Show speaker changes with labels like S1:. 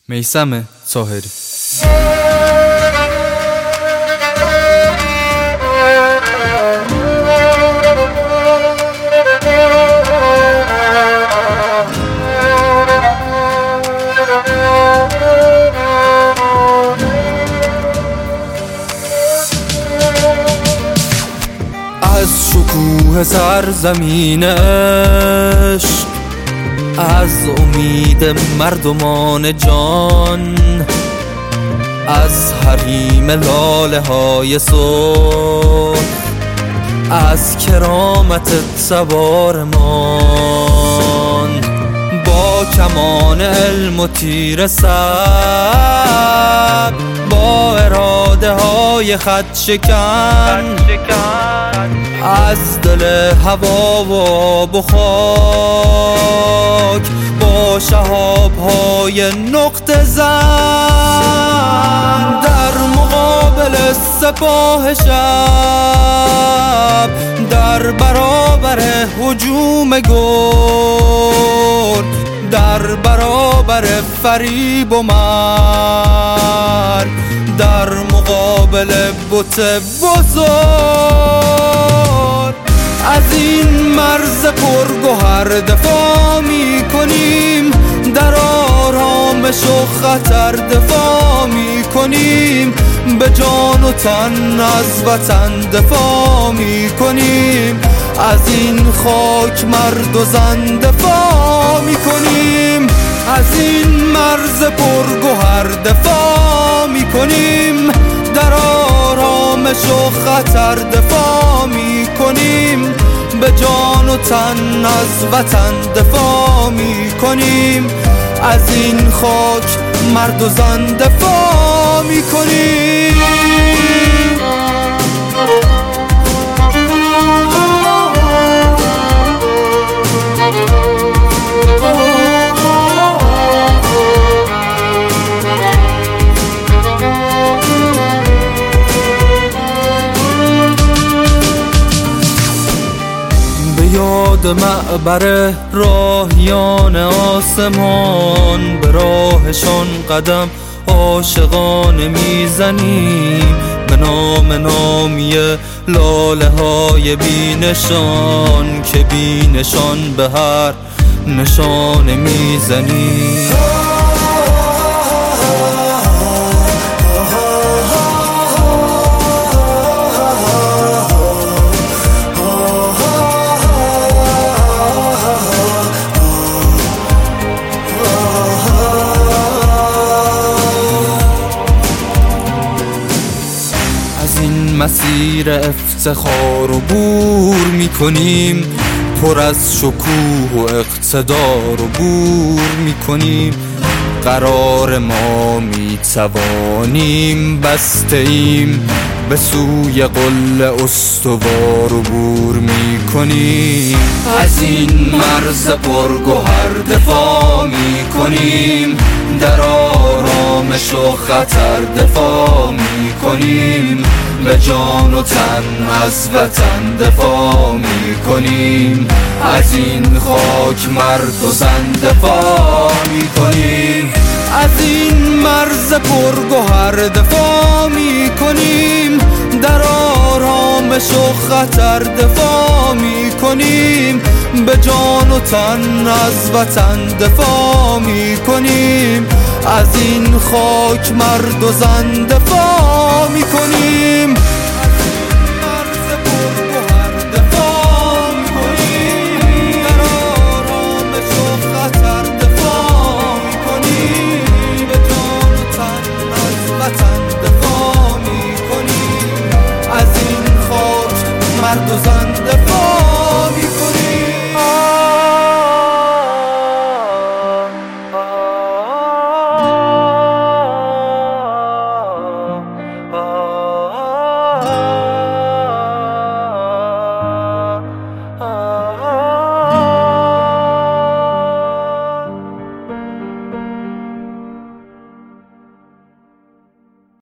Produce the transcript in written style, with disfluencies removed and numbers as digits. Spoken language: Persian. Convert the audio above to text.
S1: میثم طاهری.
S2: از شکوه سرزمین عشق، از امید مردمان جان، از حریم لاله های صلح، از کرامت سوارمان، با کمان علم و تیر صبر، با اراده های خط شکن، از دل هوا و آب و خاک، با شهاب های نقطه زن، در مقابل سپاه شب، در برابر هجوم گرگ، در برابر فریب و مرگ، در مقابل بت بزرگ، از این مرز پرگوهر دفاع می کنیم، در آرامش و خطر دفاع می کنیم، به جان و تن از وطن دفاع می کنیم، از این خاک مرد و زن دفاع می کنیم، از این مرز پرگوهر دفاع می کنیم، در آرامش و خطر دفاع می کنیم، به جان و تن از وطن دفاع می کنیم، از این خاک مرد و زن دفاع می کنیم. یاد معبر راهیان آسمان، به راهشان قدم عاشقانه میزنیم، به نام نامی لاله های بی نشان، که بی نشان به هر نشانه میزنیم. مسیر افتخار و بور می کنیم، پر از شکوه و اقتدار و بور می کنیم، قرار ما می توانیم، بسته ایم به سوی قله استوار و بور می کنیم، از این مرز پرگوهر دفاع می کنیم، در آرامش و خطر دفاع می کنیم، به جان و تن از وطن دفاع می کنیم، از این خاک مرد و زن دفاع می کنیم، از این مرز پرگوهر دفاع می کنیم، در آرامش و خطر دفاع می کنیم، به جان و تن از وطن دفاع می کنیم، از این خاک مرد و زن دفاع می کنیم.